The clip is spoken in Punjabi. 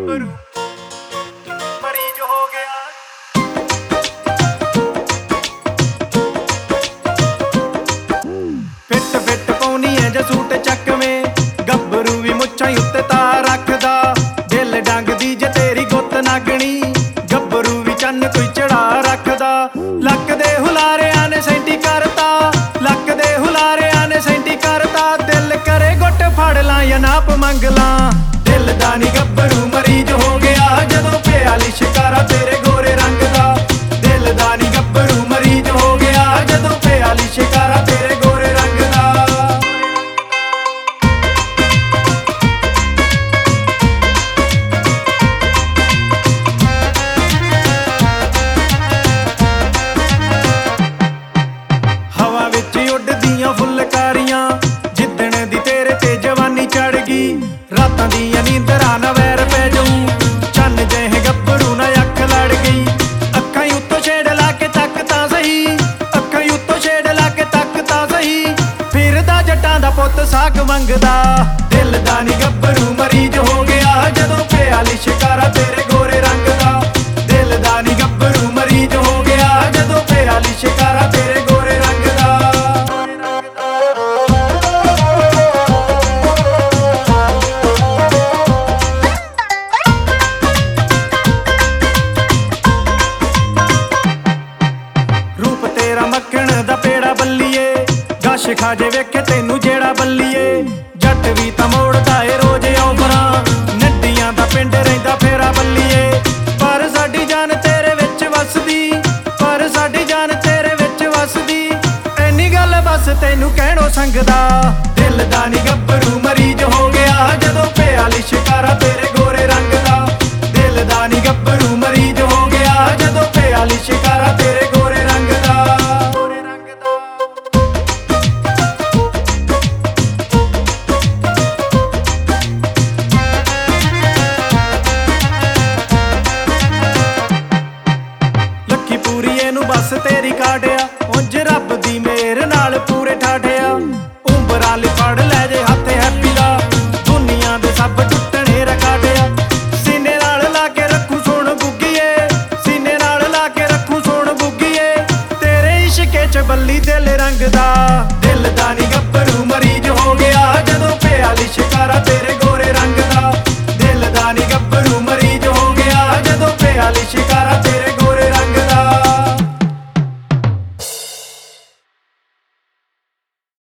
ਗੱਭਰੂ ਮਰੀਜ਼ ਹੋ ਗਿਆ। ਫਿੱਟ ਫਿੱਟ ਪਾਉਣੀ ਐ ਜਾਂ ਸੂਟ ਚੱਕਵੇਂ, ਗੱਭਰੂ ਵੀ ਮੁੱਛਾਂ ਉੱਤੇ ਤਾਰ ਰੱਖਦਾ। ਦਿਲ ਡੰਗਦੀ ਜੇ ਤੇਰੀ ਗੁੱਤ ਨਾਗਣੀ, ਗੱਭਰੂ ਵੀ ਚੰਨ ਕੋਈ ਚੜਾ ਰੱਖਦਾ। ਲੱਕ ਦੇ ਹੁਲਾਰਿਆਂ ਨੇ ਸੈਂਟੀ ਕਰਤਾ, ਲੱਕ ਦੇ ਹੁਲਾਰਿਆਂ ਨੇ ਸੈਂਟੀ ਕਰਤਾ। ਦਿਲ ਕਰੇ ਗੁੱਟ ਫੜ ਲਾਂ ਜਾਂ ਨਾਪ ਮੰਗ ਲਾਂ, ਦਿਲ ਦਾ ਨੀ ਗੱਭਰੂ ਮਰੀਜ਼ ਹੋ ਗਿਆ। ਜਦੋਂ ਪਿਆ ਲਿਸ਼ਕਾਰਾ ਤੇਰੇ ਗੋਰੇ ਰੰਗ ਦਾ, ਦਿਲ ਦਾ ਨੀ ਗੱਭਰੂ ਮਰੀਜ਼ ਹੋ ਗਿਆ। ਜਦੋਂ ਪਿਆ ਲਿਸ਼ਕਾਰਾ ਤੇਰੇ ਗੋਰੇ ਰੰਗ ਦਾ। ਹਵਾ ਵਿੱਚ ਉੱਡਦੀਆਂ ਫੁੱਲਕਾਰੀਆਂ, ਜਿੱਦਣ ਦੀ ਤੇਰੇ ਤੇ ਜਵਾਨੀ ਚੜ ਗਈ। ਰਾਤਾਂ ਦੀਆਂ ਨੀਂਦਰਾਂ ਨਾ ਵੈਰ ਪੈ ਜਾਊ, ਚੰਨ ਜਿਹੇ ਗੱਭਰੂ ਨਾ ਅੱਖ ਲੜ ਗਈ। ਅੱਖਾਂ ਉੱਤੋਂ ਛੇੜ ਲਾ ਕੇ ਤੱਕ ਤਾਂ ਸਹੀ, ਅੱਖਾਂ ਉੱਤੋਂ ਛੇੜ ਲਾ ਕੇ ਤੱਕ ਤਾਂ ਸਹੀ। ਫਿਰਦਾ ਜੱਟਾਂ ਦਾ ਪੁੱਤ ਸਾਕ ਮੰਗਦਾ, ਦਿਲ ਦਾ ਨੀ ਗੱਭਰੂ ਮਰੀਜ਼ ਹੋ ਗਿਆ। ਜਦੋਂ ਪਿਆ ਲਿਸ਼ਕਾਰਾ ਤੇਰੇ ਗੋਰੇ ਰੰਗ ਦਾ, ਦਿਲ ਦਾ ਨੀ ਗੱਭਰੂ ਮਰੀਜ਼ ਹੋ ਗਿਆ। ਜਦੋਂ ਪਿਆ ਲਿਸ਼ਕਾਰਾ ਤੇਰੇ ਗੋਰੇ ਰੰਗ ਦਾ। ਰੂਪ ਤੇਰਾ ਮੱਖਣ ਦਾ ਪੇੜਾ ਬੱਲੀਏ, ਗਸ਼ ਖਾ ਜੇ ਵੇਖੇ ਤੈਨੂੰ ਜਿਹੜਾ ਬੱਲੀਏ। ਜੱਟ ਵੀ ਤਾਂ ਮੋੜਦਾ ਏ ਰੋਜ਼ ਔਫਰਾਂ, ਨੱਡੀਆਂ ਦਾ ਪਿੰਡ ਰਹਿੰਦਾ ਫੇਰਾ ਬੱਲੀਏ। ਪਰ ਸਾਡੀ ਜਾਨ ਤੇਰੇ ਵਿੱਚ ਵਸਦੀ, ਪਰ ਸਾਡੀ ਜਾਨ ਤੇਰੇ ਵਿੱਚ ਵਸਦੀ। ਐਨੀ ਗੱਲ ਬਸ ਤੈਨੂੰ ਕਹਿਣੋਂ ਸੰਗਦਾ, ਦਿਲ ਦਾ ਨੀ